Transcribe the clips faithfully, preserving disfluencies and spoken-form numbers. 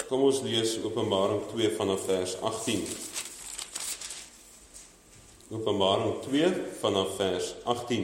Kom ons lees Openbaring twee vanaf vers agttien. Openbaring twee vanaf vers agttien.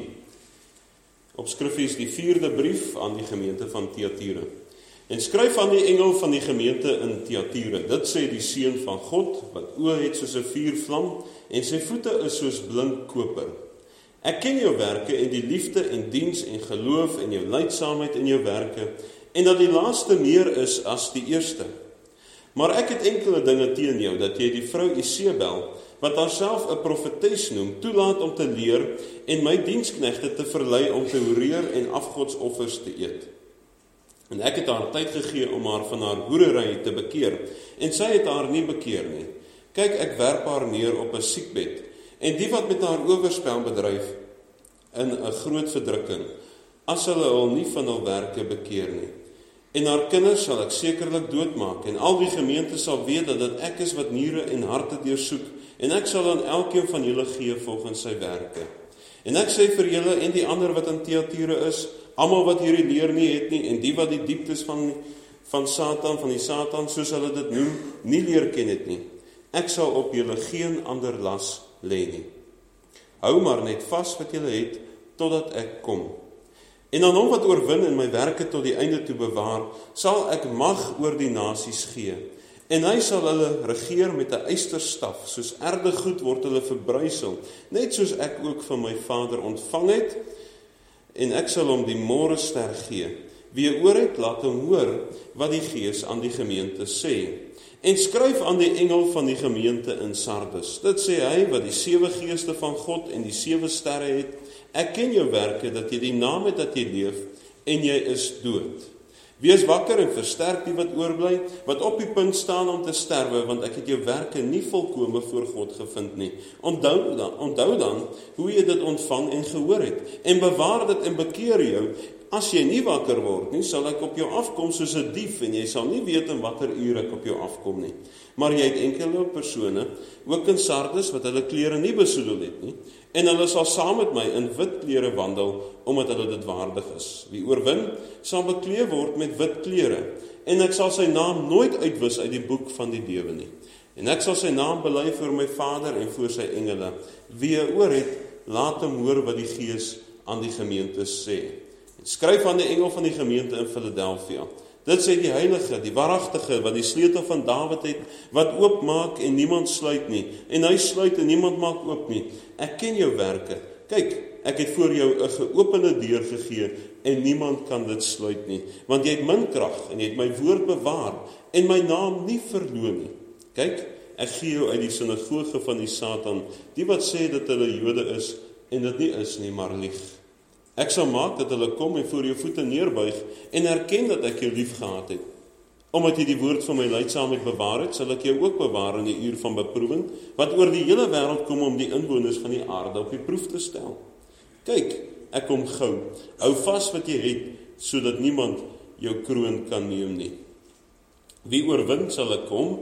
Opskrif is die vierde brief aan die gemeente van Thyatira. En skryf aan die engel van die gemeente in Thyatira. Dit sê die Seun van God, wat oë het soos 'n vuurvlam en sy voete is soos blink koper. Ek ken jou werke en die liefde en diens en geloof en jou lydsaamheid in jou werke, en dat die laaste meer is as die eerste. Maar ek het enkele dinge teen jou, dat jy die vrou Isebel, wat haarself 'n profetes noem, toelaat om te leer en my diensknegte te verlei om te hoereer en afgodsoffers te eet. En ek het haar tyd gegee om haar van haar hoerery te bekeer, en sy het haar nie bekeer nie. Kyk, ek werp haar neer op 'n siekbed, en die wat met haar oorspel bedryf in 'n groot verdrukking, as hulle hul nie van hul werke bekeer nie. En haar kinders sal ek sekerlik doodmaak, en al die gemeente sal weet dat dit ek is wat niere en harte deursoek, en ek sal aan elkeen van julle gee volgens sy werke. En ek sê vir julle en die ander wat in Thyatira is, almal wat hierdie leer nie het nie, en die wat die dieptes van, van Satan, van die Satan, soos hulle dit noem, nie leer ken het nie. Ek sal op julle geen ander las lê nie. Hou maar net vas wat julle het, totdat ek kom. En aan hom wat oorwin en my werke tot die einde toe bewaar, sal ek mag oor die nasies gee. En hy sal hulle regeer met 'n ysterstaf, soos erdegoed word hulle verbrysel, net soos ek ook van my Vader ontvang het, en ek sal hom die môrester gee. Wie 'n oor het, laat hom hoor wat die Gees aan die gemeente sê. En skryf aan die engel van die gemeente in Sardes. Dit sê hy wat die sewe geeste van God en die sewe sterre het. Ek ken jou werke, dat jy die naam het dat jy leef, en jy is dood. Wees wakker en versterk die wat oorbly, wat op die punt staan om te sterwe, want ek het jou werke nie volkome voor God gevind nie. Onthou dan, onthou dan hoe jy dit ontvang en gehoor het, en bewaar dit en bekeer jou. As jy nie wakker word nie, sal ek op jou afkom soos 'n dief, en jy sal nie weet in watter uur ek op jou afkom nie. Maar jy het enkele persone, ook in Sardes, wat hulle klere nie besoedel het nie, en hulle sal saam met my in wit klere wandel, omdat hulle dit waardig is. Wie oorwin, sal bekleed word met wit klere, en ek sal sy naam nooit uitwis uit die boek van die lewe nie. En ek sal sy naam bely voor my Vader en voor sy engele. Wie 'n oor het, laat hom hoor wat die Gees aan die gemeente sê. Skryf aan die engel van die gemeente in Philadelphia. Dit sê die heilige, die waaragtige, wat die sleutel van Dawid het, wat oopmaak en niemand sluit nie, en hy sluit en niemand maak oop nie. Ek ken jou werke. Kyk, ek het voor jou 'n geopende deur gegee, en niemand kan dit sluit nie, want jy het min krag, en jy het my woord bewaar, en my naam nie verloon nie. Kyk, ek gee jou uit die sinagoge van die Satan, die wat sê dat hulle Jode is, en dit nie is nie, maar lieg. Ek sal maak dat hulle kom en voor jou voete neerbuig en erken dat ek jou lief gehad het. Omdat jy die woord van my lydsaamheid bewaar het, sal ek jou ook bewaar in die uur van beproewing, wat oor die hele wêreld kom om die inwoners van die aarde op die proef te stel. Kyk, ek kom gou. Hou vas wat jy het, sodat niemand jou kroon kan neem nie. Wie oorwin sal ek kom,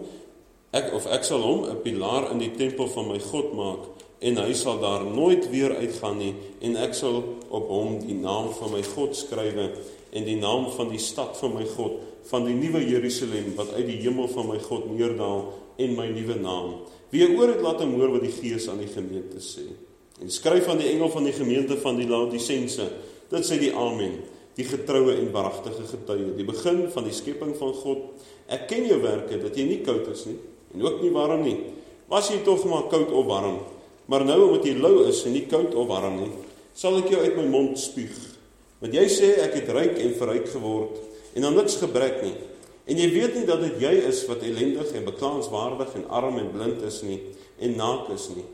ek of ek sal hom 'n pilaar in die tempel van my God maak, en hy sal daar nooit weer uitgaan nie, en ek sal op hom die naam van my God skrywe, en die naam van die stad van my God, van die nuwe Jerusalem, wat uit die hemel van my God neerdaal, en my nuwe naam. Wie 'n oor het, laat hom hoor wat die Gees aan die gemeente sê. En skryf aan die engel van die gemeente van die Laodisense, dit sê die Amen, die getroue en waaragtige getuie, die begin van die skepping van God. Ek ken jou werke, dat jy nie koud is nie, en ook nie warm nie. Was jy tog maar koud of warm? Maar nou, omdat jy lou is en nie koud of warm nie, sal ek jou uit my mond spuug. Want jy sê, ek het ryk en verryk geword, en aan niks gebrek nie. En jy weet nie dat dit jy is wat ellendig en beklaanswaardig en arm en blind is nie, en naak is nie.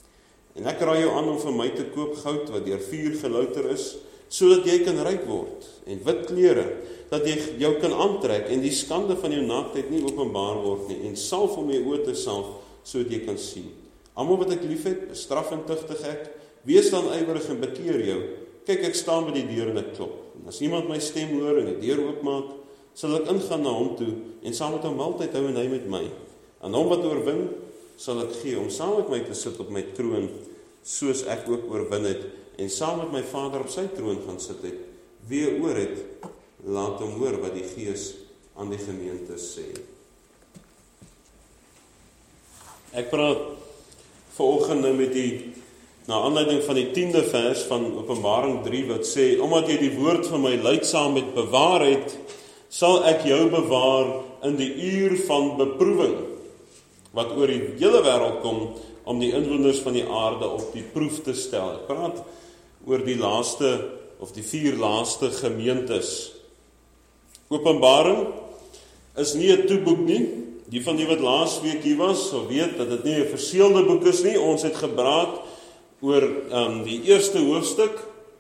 En ek raai jou aan om vir my te koop goud, wat deur vuur gelouter is, sodat jy kan ryk word, en wit klere, dat jy jou kan aantrek, en die skande van jou naaktheid nie openbaar word nie, en salf om jou oë te salf, sodat jy kan sien. Almal wat ek lief het, bestraf en tugtig ek, wees dan ywerig en bekeer jou. Kyk, ek staan by die deur en ek klop. En as iemand my stem hoor en die deur oopmaak, sal ek ingaan na hom toe, en saam met hom maaltyd hou en hy met my. Aan hom wat oorwin, sal ek gee, om saam met my te sit op my troon, soos ek ook oorwin het, en saam met my Vader op sy troon gaan sit het. Wie 'n oor het, laat hom hoor wat die Gees aan die gemeente sê. Ek praat vanoggend nou met die, na aanleiding van die tiende vers van Openbaring drie, wat sê, omdat jy die woord van my lydsaam het bewaar het, sal ek jou bewaar in die uur van beproewing, wat oor die hele wêreld kom, om die inwoners van die aarde op die proef te stel. Ek praat oor die laaste, of die vier laaste gemeentes. Openbaring is nie 'n toeboek nie. Die van die wat laas week hier was, sal weet dat dit nie 'n verseelde boek is nie. Ons het gepraat oor um, die eerste hoofstuk.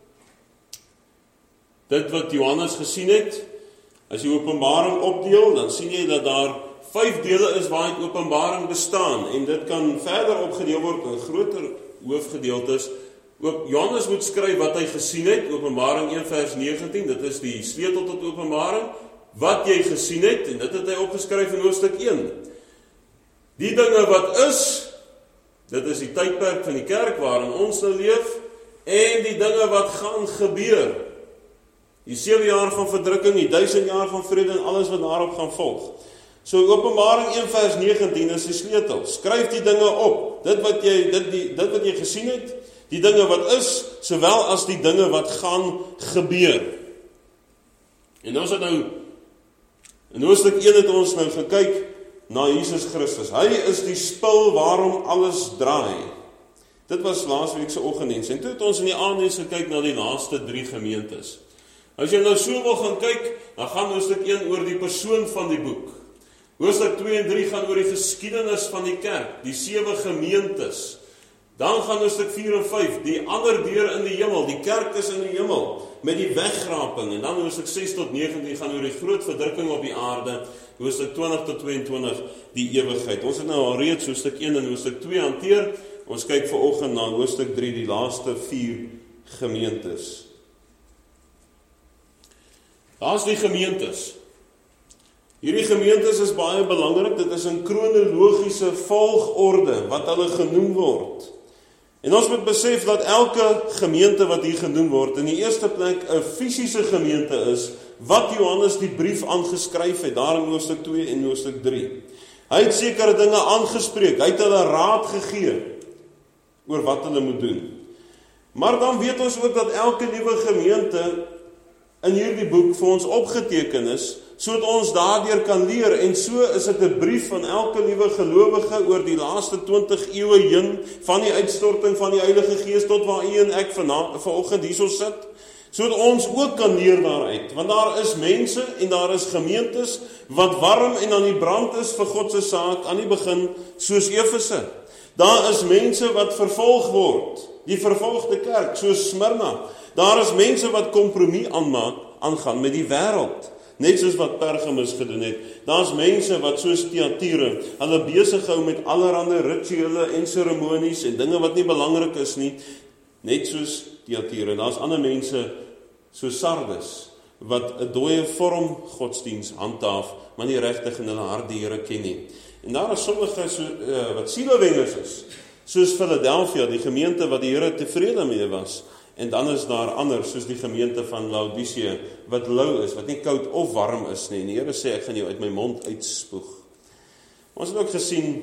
Dit wat Johannes gesien het. As jy Openbaring opdeel, dan sien jy dat daar vyf dele is waaruit Openbaring bestaan. En dit kan verder opgedeel word in groter hoofgedeeltes. Johannes moet skryf wat hy gesien het, Openbaring een vers negentien, dit is die sleutel tot Openbaring. Wat jy gesien het, en dit het hy opgeskryf in hoofstuk een. Die dinge wat is, dit is die tydperk van die kerk waarin ons nou leef, en die dinge wat gaan gebeur. Die sewe jaar van verdrukking, die duisend jaar van vrede en alles wat daarop gaan volg. So Openbaring een vers negentien is die sleutel. Skryf die dinge op. Dit wat jy dit die dit wat jy gesien het, die dinge wat is, sowel as die dinge wat gaan gebeur. En ons het nou in hoofstuk een het ons nou gekyk na Jesus Christus. Hy is die spil waarom alles draai. Dit was laasweek se oggenddiens. En toe het ons in die aanddiens gekyk na die laaste drie gemeentes. As jy nou so wil gaan kyk, dan gaan hoofstuk een oor die persoon van die boek. Hoofstuk twee en drie gaan oor die geskiedenis van die kerk, die sewe gemeentes. Dan gaan hoofstuk vier en vyf, die ander deur in die hemel, die kerk is in die hemel, met die wegraping. En dan hoofstuk ses tot negentien gaan oor die groot verdrukking op die aarde, hoofstuk twintig tot tweeëntwintig, die ewigheid. Ons het nou al reeds hoofstuk een en hoofstuk twee hanteer. Ons kyk vanoggend na hoofstuk drie, die laaste vier gemeentes. Daar's die gemeentes. Hierdie gemeentes is baie belangrik, dit is in kronologiese volgorde wat hulle genoem word. En ons moet besef dat elke gemeente wat hier genoem word, in die eerste plek 'n fisiese gemeente is, wat Johannes die brief aangeskryf het, daar in hoofstuk twee en hoofstuk drie. Hy het sekere dinge aangespreek, hy het hulle raad gegee oor wat hulle moet doen. Maar dan weet ons ook dat elke nuwe gemeente in hierdie boek vir ons opgeteken is, sodat ons daardeur kan leer, en so is dit 'n brief van elke nuwe gelowige oor die laaste twintig eeue heen, van die uitstorting van die Heilige Gees tot waar u en ek vanoggend hierso sit, sodat ons ook kan leer daaruit, want daar is mense en daar is gemeentes wat warm en aan die brand is vir God se saak aan die begin, soos Efese. Daar is mense wat vervolg word, die vervolgde kerk, soos Smyrna. Daar is mense wat kompromie aanmaak, aangaan met die wêreld, net soos wat Pergamus gedoen het. Daar's mense wat soos Thyatira, hulle besig hou met allerlei rituele en seremonies en dinge wat nie belangrik is nie, net soos Thyatira. Daar's ander mense soos Sardes, wat 'n dooie vorm godsdiens handhaaf, maar nie regtig in hulle hart die Here ken nie. En daar is sommige so, uh, wat sielewengers is, soos Philadelphia, die gemeente wat die Here tevrede mee was. En dan is daar ander, soos die gemeente van Laodicea, wat lou is, wat nie koud of warm is nie. En die Here sê, ek gaan jou uit my mond uitspoeg. Ons het ook gesien,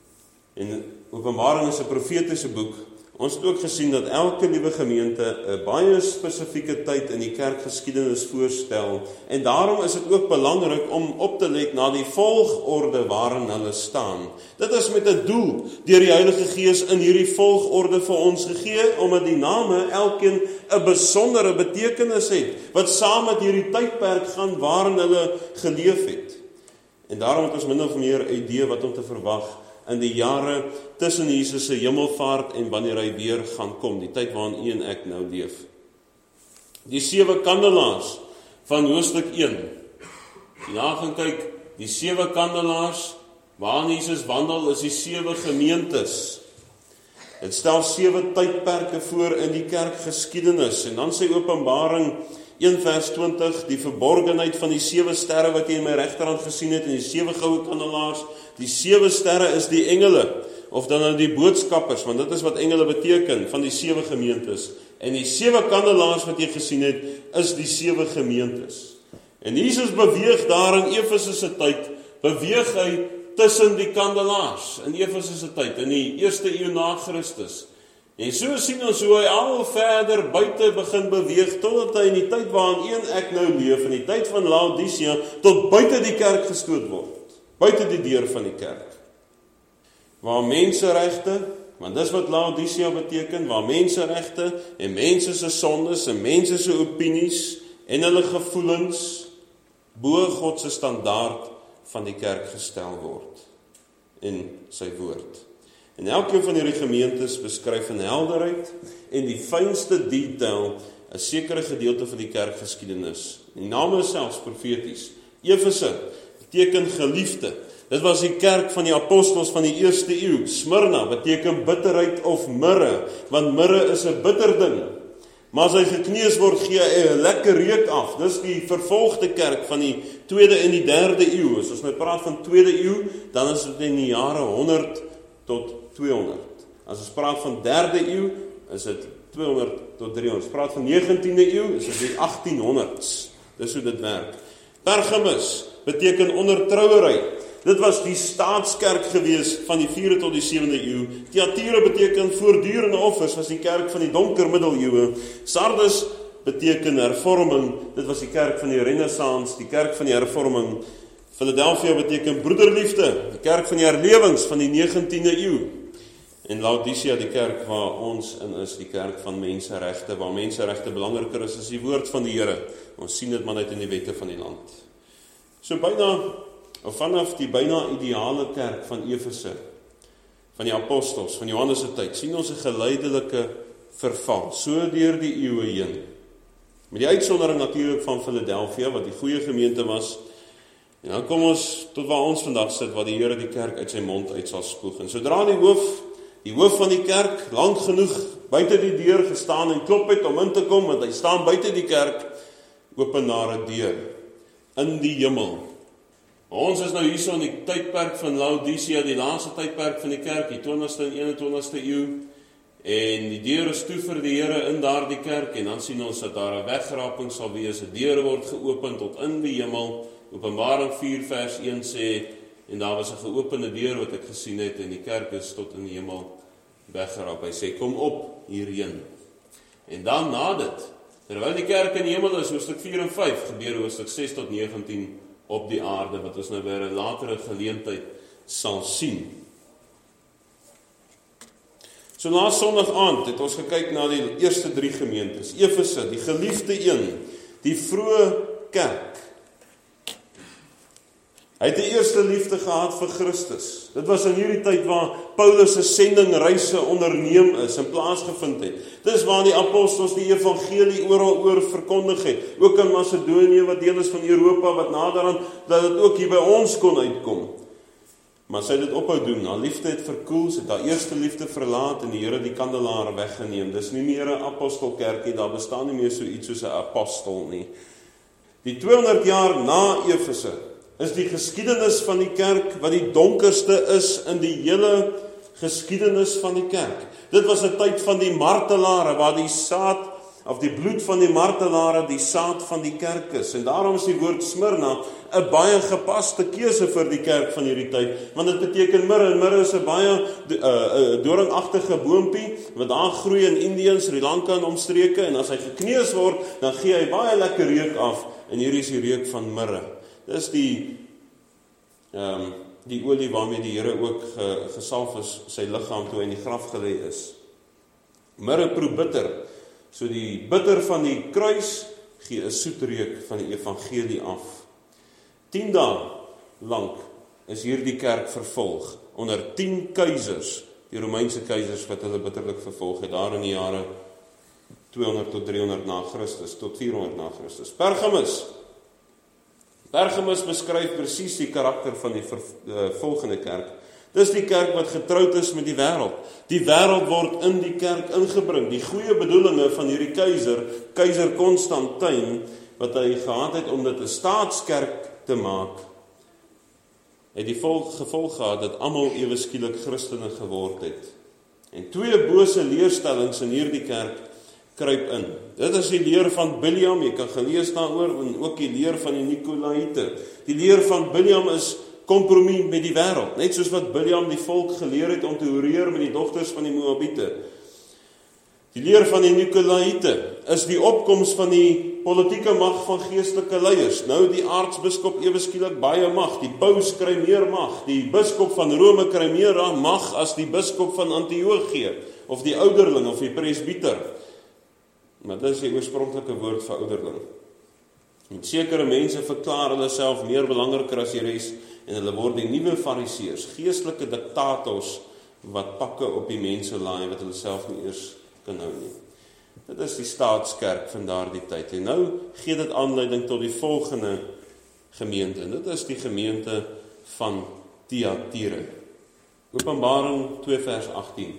en Openbaring is 'n profetiese boek, ons het ook gesien dat elke nuwe gemeente 'n baie spesifieke tyd in die kerkgeskiedenis voorstel, en daarom is dit ook belangrik om op te let na die volgorde waarin hulle staan. Dit is met 'n doel deur die Heilige Gees in hierdie volgorde vir ons gegee, omdat die name elkeen 'n besondere betekenis het, wat saam met hierdie tydperk gaan waarin hulle geleef het. En daarom het ons min of meer 'n idee wat om te verwag in die jare tussen Jesus se hemelvaart en wanneer hy weer gaan kom, die tyd waarin u en ek nou leef. Die sewe kandelaars van hoofstuk een. Die na gaan kyk, die sewe kandelaars waarin Jesus wandel is die sewe gemeentes. Dit stel sewe tydperke voor in die kerkgeskiedenis, en dan sê Openbaring een vers twintig, die verborgenheid van die sewe sterre wat jy in my regterhand gesien het, en die sewe goue kandelaars. Die sewe sterre is die engele, of dan nou die boodskappers, want dit is wat engele beteken, van die sewe gemeentes. En die sewe kandelaars wat jy gesien het, is die sewe gemeentes. En Jesus beweeg daar in Efese se tyd, beweeg hy tussen die kandelaars in Efese se tyd, in die eerste eeu na Christus. En so sien ons hoe hy al verder buite begin beweeg, totdat hy in die tyd waarin een ek nou leef, in die tyd van Laodicea, tot buite die kerk gestoot word, buite die deur van die kerk. Waar menseregte, want dis wat Laodicea beteken, waar menseregte en mense se sondes en mense se opinies en hulle gevoelens bo God se standaard van die kerk gestel word in sy woord. En elkeen van hierdie gemeentes beskryf in helderheid en die fynste detail 'n sekere gedeelte van die kerkgeskiedenis. Die name is selfs profeties. Efese beteken geliefde. Dit was die kerk van die apostels van die eerste eeu. Smyrna beteken bitterheid of mirre, want mirre is 'n bitter ding. Maar as hy gekneus word, gee hy 'n lekker reuk af. Dis die vervolgde kerk van die tweede en die derde eeu. As ons nou praat van tweede eeu, dan is dit in die jare honderd tot tweehonderd. As ons praat van derde eeu, is dit tweehonderd tot driehonderd. As ons praat van negentiende eeu, is dit die achttienhonderd's. Dis hoe dit werk. Pergamus beteken ondertrouery. Dit was die staatskerk gewees van die vierde tot die sewende eeu. Thyatira beteken voortdurende offers, was die kerk van die donker middeleeue. Sardes beteken hervorming, dit was die kerk van die Renaissance, die kerk van die hervorming. Philadelphia beteken broederliefde, die kerk van die herlewings van die negentiende eeu. En Laodicea, die kerk waar ons in is, die kerk van menseregte, waar menseregte belangriker is as die woord van die Here. Ons sien dit maar net in die wette van die land. So byna of vanaf die byna ideale kerk van Efese, van die apostels, van Johannes se tyd, sien ons 'n geleidelike verval, so deur die eeue heen. Met die uitsondering natuurlik van Philadelphia, wat die goeie gemeente was, en dan kom ons tot waar ons vandag sit, waar die Here die kerk uit sy mond uit sal spoeg. En sodra die hoof, die hoof van die kerk, lank genoeg buite die deur gestaan en klop het om in te kom, want hy staan buite die kerk, open daar 'n deur, in die hemel. Ons is nou hierso in die tydperk van Laodicea, die laaste tydperk van die kerk, die twintigste en eenentwintigste eeu, en die deur is toe vir die Here in daardie kerk, en dan sien ons dat daar 'n wegraping sal wees, 'n deur word geopen tot in die hemel. Openbaring vier vers een sê, en daar was 'n geopende deur wat ek gesien het, en die kerk is tot in die hemel weggerap. Hy sê, kom op hierheen. En dan na dit, terwyl die kerk in die hemel is, hoofstuk vier en vyf, gebeur hoofstuk ses tot negentien op die aarde, wat ons nou by 'n latere geleentheid sal sien. So laas Sondag aand het ons gekyk na die eerste drie gemeentes. Efese, die geliefde een, die vroeë kerk. Hy het die eerste liefde gehad vir Christus. Dit was in hierdie tyd waar Paulus se sendingreise onderneem is en plaasgevind het. Dis waar die apostels die evangelie oral oor verkondig het. Ook in Macedonië, wat deel is van Europa, wat naderhand, dat dit ook hier by ons kon uitkom. Maar sy het dit ophou doen. Haar liefde het verkoel, sy het haar eerste liefde verlaat en die Here die kandelaar weggeneem. Dis nie meer 'n apostelkerkie, daar bestaan nie meer so iets soos 'n apostel nie. Die tweehonderd jaar na Efese is die geskiedenis van die kerk wat die donkerste is in die hele geskiedenis van die kerk. Dit was 'n tyd van die martelare, waar die saad, of die bloed van die martelare, die saad van die kerk is. En daarom is die woord Smyrna 'n baie gepaste keuse vir die kerk van hierdie tyd, want dit beteken mirre, en mirre is 'n baie uh, uh, doringagtige boompie, wat daar groei in Indië, Sri Lanka en omstreke, en as hy gekneus word, dan gee hy baie lekker reuk af, en hier is die reuk van mirre. Dis die um, die olie waarmee die Here ook ge, gesalf is, sy liggaam toe hy in die graf gelê is. Mirre proe bitter, so die bitter van die kruis gee 'n soet reuk van die evangelie af. Tien dae lank is hierdie kerk vervolg, onder tien keisers, die Romeinse keisers wat hulle bitterlik vervolg het, daar in die jare tweehonderd tot driehonderd na Christus, tot vierhonderd na Christus. Pergamus, Pergamus beskryf presies die karakter van die volgende kerk. Dis die kerk wat getroud is met die wêreld. Die wêreld word in die kerk ingebring. Die goeie bedoelinge van hierdie keiser, keiser Konstantin, wat hy gehad het om dit 'n staatskerk te maak, het die volg, gevolg gehad dat almal ewe skielik Christene geword het. En twee bose leerstellings in hierdie kerk kruip in. Dit is die leer van Biliam, jy kan gelees daaroor, en ook die leer van die Nikolaïte. Die leer van Biliam is kompromie met die wêreld, net soos wat Biljam die volk geleer het om te hoereer met die dogters van die Moabiete. Die leer van die Nikolaïte is die opkoms van die politieke mag van geestelike leiers. Nou die aartsbiskop ewe skielik baie mag, die paus kry meer mag, die biskop van Rome kry meer mag as die biskop van Antiochië, of die ouderling, of die presbiter. Maar dit is die oorspronklike woord vir ouderling. En sekere mense verklaar hulle self meer belangriker as die res, en hulle word die nuwe fariseërs, geestelike diktators, wat pakke op die mense laai, wat hulle self nie eers kan hou nie. Dit is die staatskerk van daardie tyd. En nou gee dit aanleiding tot die volgende gemeente. En dit is die gemeente van Thyatira. Openbaring twee vers agttien.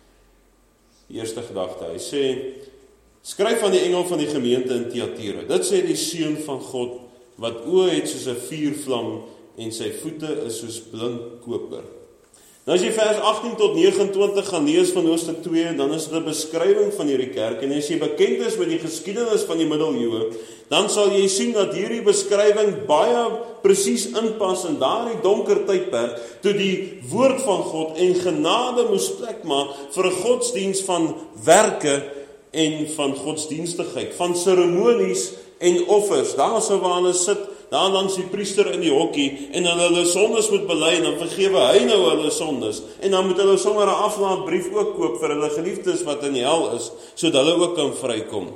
Die eerste gedagte, hy sê, skryf aan die engel van die gemeente in Thyatira. Dit sê die seun van God, wat oë het soos 'n vuurvlam en sy voete is soos blink koper. Nou as jy vers agttien tot negenentwintig gaan lees van hoofstuk twee, dan is dit 'n beskrywing van hierdie kerk, en as jy bekend is met die geskiedenis van die middeleeue, dan sal jy sien dat hierdie beskrywing baie presies inpas in daardie donker tydperk, toe die woord van God en genade moes plek maak vir 'n godsdiens van werke en van godsdienstigheid, van seremonies en offers. Daar sou waar hulle sit, daar langs die priester in die hokkie, en hulle hulle sondes moet bely, en dan vergewe hy nou hulle sondes, en dan moet hulle sommer 'n aflaatbrief ook koop vir hulle geliefdes wat in die hel is, sodat hulle ook kan vrykom.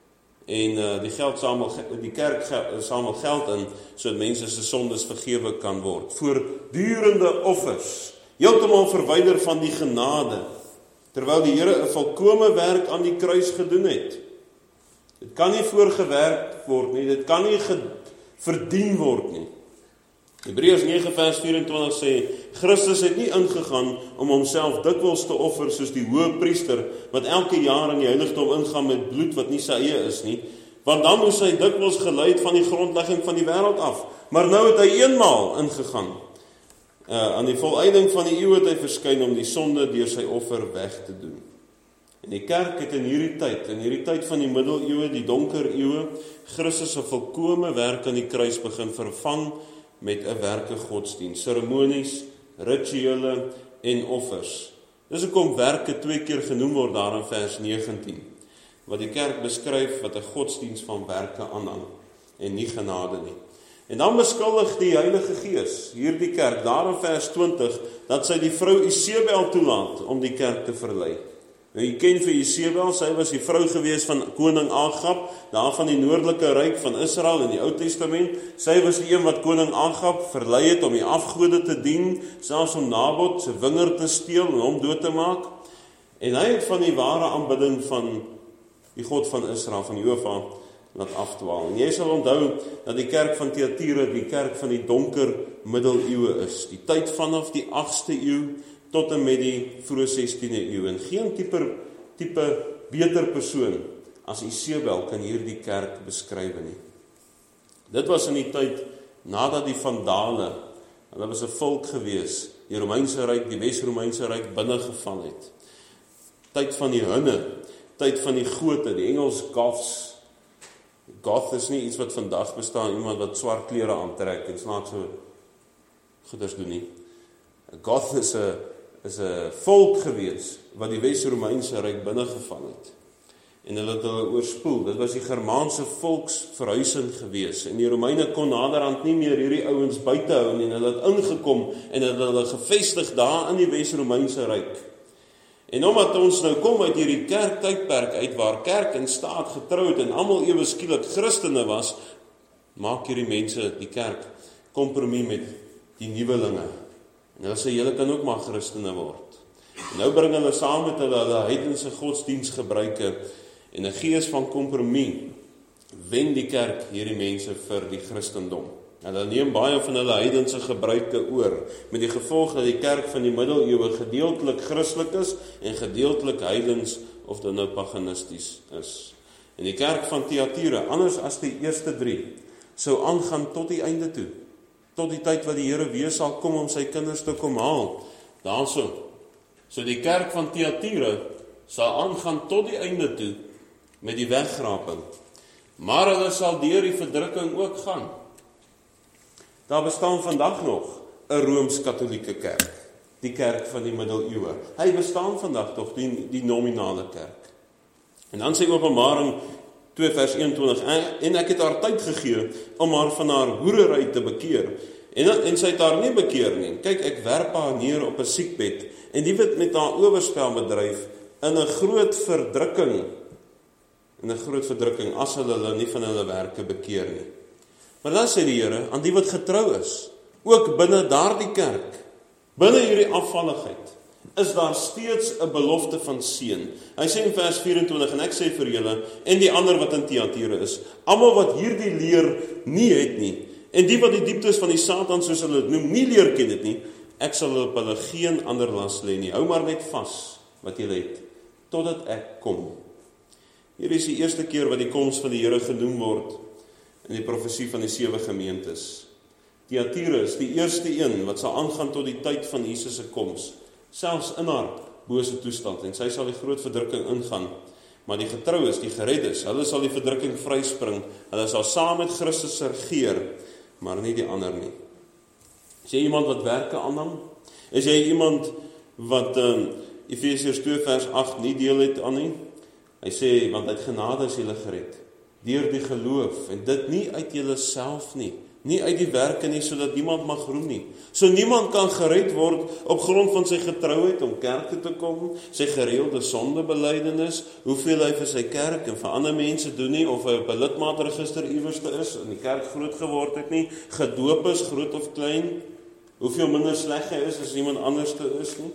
En uh, die geld samel, die kerk samel geld in, sodat mense se sondes vergewe kan word. Voortdurende offers, heeltemal verwyder van die genade, terwyl die Here 'n volkome werk aan die kruis gedoen het. Dit kan nie voorgewerk word nie, dit kan nie verdien word nie. Hebreërs nege vers vyf-en-twintig sê, Christus het nie ingegaan om homself dikwels te offer soos die hoëpriester, wat elke jaar in die heiligdom ingaan met bloed wat nie sy eie is nie, want dan moes hy dikwels gelei van die grondlegging van die wêreld af. Maar nou het hy eenmaal ingegaan. Uh, aan die volleinding van die eeu het hy verskyn om die sonde deur sy offer weg te doen. En die kerk het in hierdie tyd, in hierdie tyd van die middeleeue, die donker eeue, Christus se volkome werk aan die kruis begin vervang met 'n werke godsdiens, seremonies, rituele en offers. Dis hoekom werke twee keer genoem word daar in vers negentien, wat die kerk beskryf wat 'n godsdiens van werke aanhang en nie genade nie. En dan beskuldig die Heilige Gees hierdie kerk daar in vers twintig dat sy die vrou Isebel toelaat om die kerk te verlei. Nou, jy ken vir Isebel, sy was die vrou gewees van koning Agab, daar van die noordelike ryk van Israel in die Ou Testament. Sy was die een wat koning Agab verlei het om die afgode te dien, selfs om Nabot se wingerd te steel en hom dood te maak. En hy het van die ware aanbidding van die God van Israel, van Jehova, laat afdwaal. En jy sal onthou dat die kerk van Thyatira die kerk van die donker middeleeue is. Die tyd vanaf die agste eeu tot en met die vroeë sestiende eeu. En geen tipe, tipe beter persoon as Isebel kan hierdie kerk beskryf nie. Dit was in die tyd nadat die Vandale, hulle was 'n volk gewees, die Romeinse ryk, die Wes-Romeinse ryk binnegeval het. Tyd van die Hunne, tyd van die Gote, die Engels Goths. Goth is nie iets wat vandag bestaan, iemand wat swart klere aantrek en snaakse goeders doen nie. Goth is 'n is 'n volk gewees wat die Wes-Romeinse ryk binnegeval het. En hulle het hulle oorspoel. Dit was die Germaanse volksverhuising gewees. En die Romeine kon naderhand nie meer hierdie ouens buite hou nie, en hulle het ingekom en het hulle gevestig daar in die Wes-Romeinse ryk. En omdat ons nou kom uit hierdie kerktydperk uit waar kerk en staat getrou het en almal ewe skielik Christene was, maak hierdie mense die kerk kompromie met die nuwelinge. En hulle sê, julle kan ook maar Christene word. En nou bring hulle saam met hulle hulle heidense godsdienstgebruike en 'n gees van kompromie wen die kerk hierdie mense vir die Christendom. Hulle neem baie van hulle heidense gebruike oor, met die gevolg dat die kerk van die middeleeue gedeeltelik Christelik is en gedeeltelik heidens of dan nou paganisties is. En die kerk van Thyatira, anders as die eerste drie, sou aangaan tot die einde toe, tot die tyd wat die Here weer sal kom om sy kinders te kom haal. Daarso, so die kerk van Thyatira sal aangaan tot die einde toe met die wegraping. Maar hulle sal deur die verdrukking ook gaan. Daar bestaan vandag nog 'n Rooms-Katolieke kerk, die kerk van die middeleeue. Hy bestaan vandag tog, die, die nominale kerk. En dan sê Openbaring twee vers eenentwintig, en ek het haar tyd gegee om haar van haar hoerery te bekeer. En, en sy het haar nie bekeer nie. Kyk, ek werp haar neer op 'n siekbed, en die wat met haar oorspel bedryf, in 'n groot verdrukking, in 'n groot verdrukking, as hulle hulle nie van hulle werke bekeer nie. Maar dan sê die Here, aan die wat getrou is, ook binne daardie kerk, binne hierdie afvalligheid, is daar steeds 'n belofte van seën. Hy sê in vers vyf-en-twintig, en ek sê vir julle, en die ander wat in Thyatira is, almal wat hierdie leer nie het nie, en die wat die dieptes van die Satan, soos hulle dit noem, nie leer ken het nie, ek sal op hulle geen ander las lê nie. Hou maar net vas wat julle het, totdat ek kom. Hier is die eerste keer wat die koms van die Here genoem word in die profesie van die sewe gemeentes. Thyatira is die eerste een wat sal aangaan tot die tyd van Jesus se koms, selfs in haar bose toestand, en sy sal die groot verdrukking ingaan, maar die getroues, die gereddes, hulle sal die verdrukking vryspring, hulle sal saam met Christus regeer, maar nie die ander nie. Is jy iemand wat werke aanhang? Is jy iemand wat um, Efesiërs twee vers agt nie deel het aan nie? Hy sê, want uit genade is julle gered, deur die geloof, en dit nie uit julle self nie, nie uit die werke nie, sodat niemand mag roem nie. So niemand kan gered word op grond van sy getrouheid om kerk toe te kom, sy gereelde sondebelydenis, hoeveel hy vir sy kerk en vir ander mense doen nie, of hy op 'n lidmaatregister iewerste is, in die kerk groot geword het nie, gedoop is, groot of klein, hoeveel minder sleg hy is as iemand anders te is nie.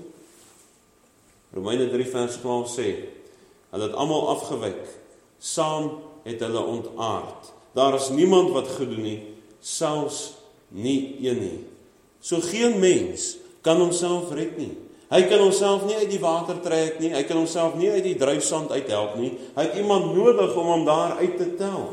Romeine drie vers twaalf sê, hulle het almal afgewyk, saam het hulle ontaard. Daar is niemand wat goed doen nie, selfs nie een nie. So geen mens kan homself red nie. Hy kan homself nie uit die water trek nie, hy kan homself nie uit die dryfsand uithelp nie, hy het iemand nodig om hom daar uit te tel.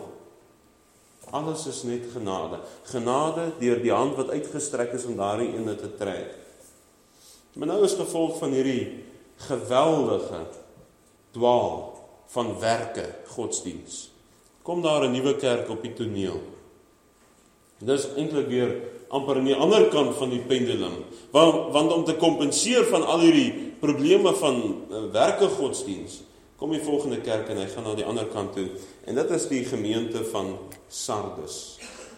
Alles is net genade. Genade deur die hand wat uitgestrek is om daardie ene te trek. Maar nou is gevolg van hierdie geweldige dwaal van werke godsdiens, kom daar 'n nuwe kerk op die toneel. Dit is eintlik weer amper aan die ander kant van die pendulum, want, want om te kompenseer van al hierdie probleme van uh, werke godsdiens, kom die volgende kerk en hy gaan na die ander kant toe, en dit is die gemeente van Sardes.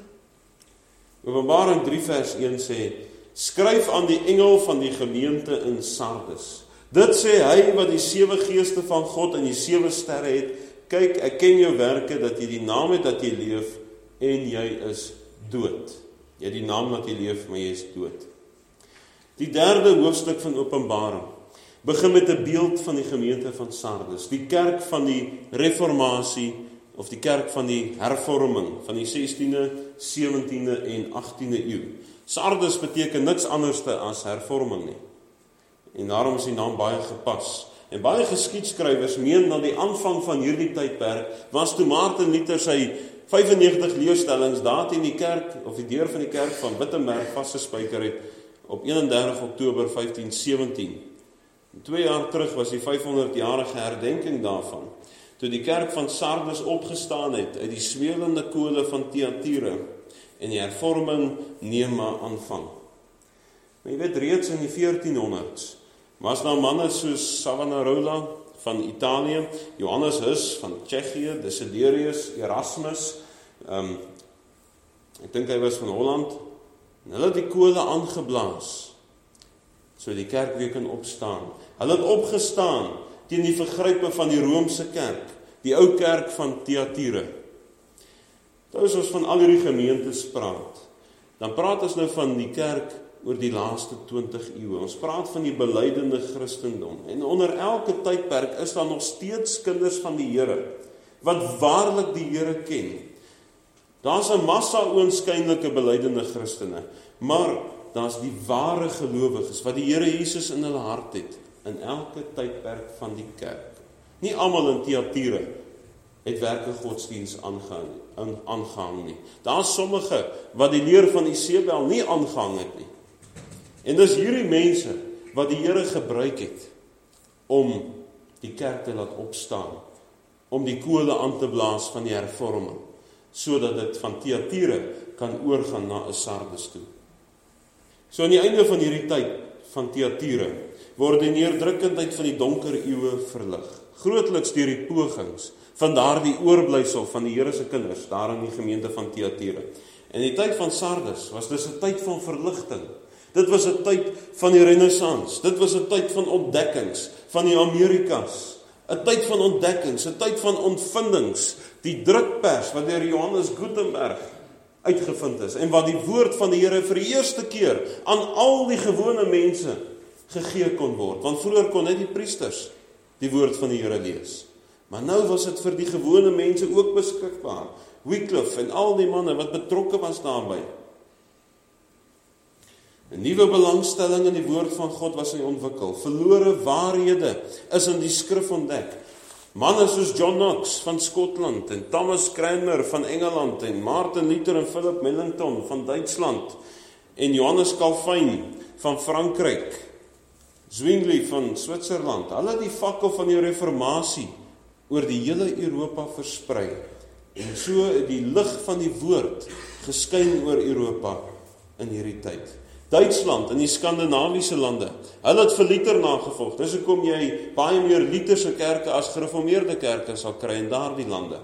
Openbaring drie vers een sê, skryf aan die engel van die gemeente in Sardes. Dit sê hy wat die sewe geeste van God en die sewe sterre het, kyk, ek ken jou werke, dat jy die naam het dat jy leef, en jy is dood. Jy het die naam dat jy leef, maar jy is dood. Die derde hoofstuk van Openbaring begin met 'n beeld van die gemeente van Sardes, die kerk van die reformatie, of die kerk van die hervorming, van die sestiende, sewentiende en agtiende eeu. Sardes beteken niks anderste as hervorming nie. En daarom is die naam baie gepas. En baie geskiedskrywers meen dat die aanvang van hierdie tydperk was toe Martin Luther sy vyfennegentig leerstellings daar teen die kerk, of die deur van die kerk van Wittenberg vasgespyker het op eenendertig Oktober vyftien sewentien. En twee jaar terug was die vyfhonderdjarige herdenking daarvan, toe die kerk van Sardes opgestaan het uit die swelende kole van Thyatira, en die hervorming neem maar aanvang. Maar jy weet, reeds in die veertienhonderd's was daar manne soos Savonarola van Italië, Johannes Hus van Tsjechië, Desiderius, Erasmus, um, ek dink hy was van Holland, en hulle het die kole aangeblaas, so die kerk weer kan opstaan. Hulle het opgestaan teen die vergrype van die Roomse kerk, die ou kerk van Thyatira. Nou as ons van al hierdie gemeentes praat, dan praat ons nou van die kerk oor die laaste twintig eeue. Ons praat van die belydende Christendom. En onder elke tydperk is daar nog steeds kinders van die Here, wat waarlik die Here ken. Daar's 'n massa oënskynlike belydende Christene, maar daar's die ware gelowiges, wat die Here Jesus in hulle hart het, in elke tydperk van die kerk. Nie almal in Thyatira het werke godsdiens aangehang, aangehang nie. Daar's sommige wat die leer van Isebel nie aangehang het nie. En dis hierdie mense wat die Here gebruik het om die kerk te laat opstaan, om die kole aan te blaas van die hervorming, sodat dit van Thyatira kan oorgaan na 'n Sardes toe. So aan die einde van hierdie tyd van Thyatira word die neerdrukkendheid van die donker eeue verlig. Grootliks deur die pogings van daardie oorblysel van die Here se kinders daar in die gemeente van Thyatira. En die tyd van Sardes was dus 'n tyd van verligting. Dit was 'n tyd van die Renessans. Dit was 'n tyd van ontdekkings van die Amerikas. 'n Tyd van ontdekkings, 'n tyd van ontvindings. Die drukpers wat deur Johannes Gutenberg uitgevind is en wat die woord van die Here vir die eerste keer aan al die gewone mense gegee kon word. Want vroeër kon net die priesters die woord van die Here lees. Maar nou was dit vir die gewone mense ook beskikbaar. Wycliffe en al die manne wat betrokke was daarbey. 'n Nuwe belangstelling in die woord van God was hy ontwikkel. Verlore waarhede is in die skrif ontdek. Manne soos John Knox van Skotland en Thomas Cranmer van Engeland en Martin Luther en Philip Melanchthon van Duitsland en Johannes Calvin van Frankryk, Zwingli van Switserland, hulle het die fakkel van die reformatie oor die hele Europa versprei. En so het die lig van die woord geskyn oor Europa in hierdie tyd. Duitsland en die Skandinawiese lande, hulle het vir Luther nagevolg. Dis hoekom jy baie meer Lutherse kerke as gereformeerde kerke sal kry in daardie lande.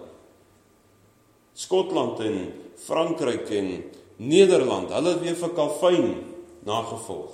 Skotland en Frankryk en Nederland, hulle het weer vir Calvin nagevolg.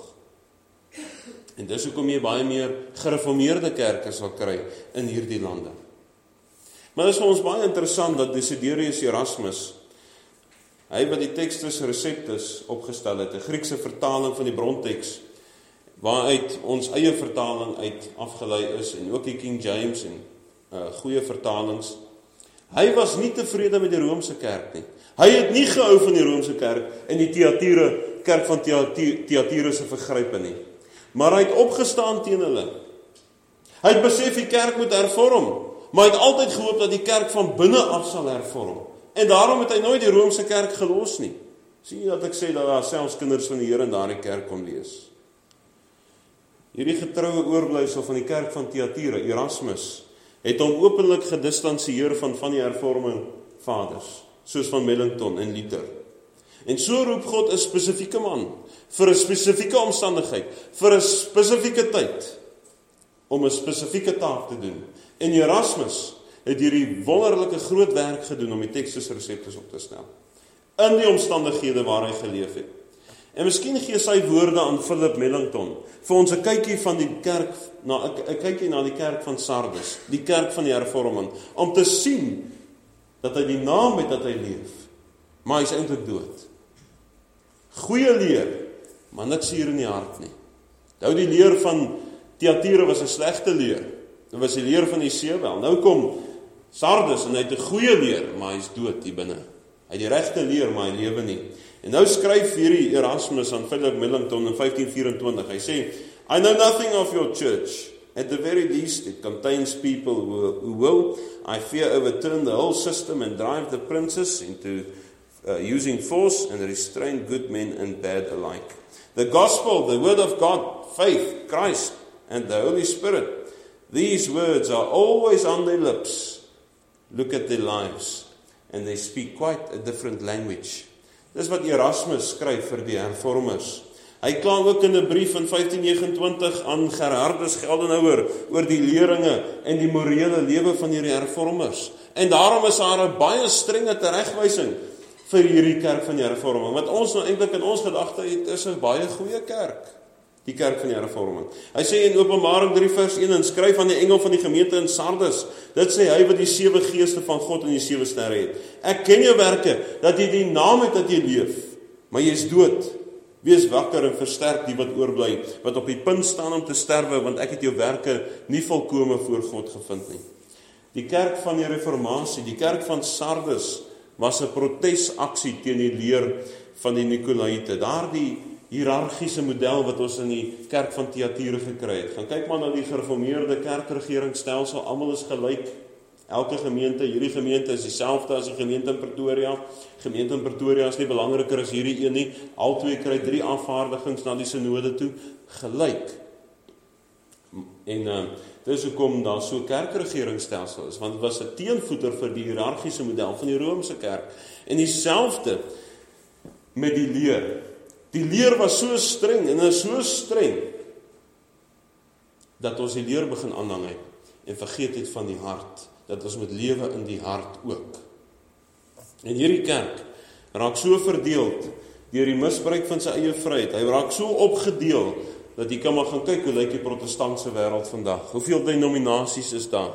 En dis hoekom jy baie meer gereformeerde kerke sal kry in hierdie lande. Maar dit is vir ons baie interessant dat Desiderius Erasmus, hy wat die Textus Receptus opgestel het, 'n Griekse vertaling van die bronteks, waaruit ons eie vertaling uit afgelei is, en ook die King James en uh, goeie vertalings. Hy was nie tevrede met die Romeinse kerk nie. Hy het nie gehou van die Romeinse kerk en die Thyatira, kerk van Thyatira se vergrype nie. Maar hy het opgestaan teen hulle. Hy het besef die kerk moet hervorm, maar hy het altyd gehoop dat die kerk van binne af sal hervorm. En daarom het hy nooit die Romeinse kerk gelos nie. Sien jy dat ek sê dat daar selfs kinders van die Here in daardie kerk kon lees. Hierdie getroue oorblysel van die kerk van Thyatira, Erasmus, het hom openlik gedistansieer van van die hervorming vaders, soos van Melanchthon en Luther. En so roep God 'n spesifieke man vir 'n spesifieke omstandigheid, vir 'n spesifieke tyd, om 'n spesifieke taak te doen. En Erasmus het hierdie wonderlike groot werk gedoen om die Textus Receptus op te stel, in die omstandighede waar hy geleef het. En miskien gee sy woorde aan Philip Melanchthon vir ons 'n kykie van die kerk, na 'n kykie na die kerk van Sardes, die kerk van die hervorming, om te sien dat hy die naam het dat hy leef, maar hy is eintlik dood. Goeie leer, maar niks hier in die hart nie. Nou die leer van Thyatira was 'n slegte leer. Dit was die leer van die seebel. Nou kom Sardes en hy het 'n goeie leer, maar hy is dood hier binne. Hy het die regte leer, maar hy lewe nie. En nou skryf hierdie Erasmus aan Philip Melanchthon in vyftien vyf-en-twintig. Hy sê, I know nothing of your church. At the very least, it contains people who, who will, I fear, overturn the whole system and drive the princes into uh, using force and restrain good men and bad alike. The gospel, the word of God, faith, Christ, and the Holy Spirit, these words are always on their lips. Look at their lives, and they speak quite a different language. Dis wat Erasmus skryf vir die hervormers. Hy kla ook in 'n brief in vyftien vyf-en-twintig aan Gerhardus Geldenhouer oor die leringe en die morele lewe van hierdie hervormers. En daarom is daar 'n baie strenge teregwysing vir hierdie kerk van die hervorming. Wat ons nou eintlik in ons gedagte het, is 'n baie goeie kerk. Die kerk van die hervorming. Hy sê in Openbaring drie vers een, en skryf aan die engel van die gemeente in Sardes, dit sê hy wat die sewe geeste van God en die sewe sterre het. Ek ken jou werke, dat jy die naam het dat jy leef, maar jy is dood. Wees wakker en versterk die wat oorbly, wat op die punt staan om te sterwe, want ek het jou werke nie volkome voor God gevind nie. Die kerk van die reformatie, die kerk van Sardes, was 'n protesaksie teen die leer van die Nikolaïte. Daardie hiërargiese model wat ons in die kerk van Thyatira gekry het. Gaan kyk maar na die gereformeerde kerkregeringsstelsel, almal is gelyk. Elke gemeente, hierdie gemeente is dieselfde as die gemeente in Pretoria. Gemeente in Pretoria is nie belangriker as hierdie een nie. Albei kry drie afvaardigings na die synode toe, gelyk. En uh, dis hoekom daar so 'n kerkregeringsstelsel is, want dit was 'n teenvoeter vir die hiërargiese model van die Romeinse kerk. En dieselfde met die leer Die leer was so streng en is so streng dat ons die leer begin aanhang het en vergeet het van die hart, dat ons moet lewe in die hart ook. En hierdie kerk raak so verdeeld deur die misbruik van sy eie vryheid. Hy raak so opgedeel dat jy kan maar gaan kyk hoe lyk die protestantse wêreld vandag. Hoeveel denominasies is daar?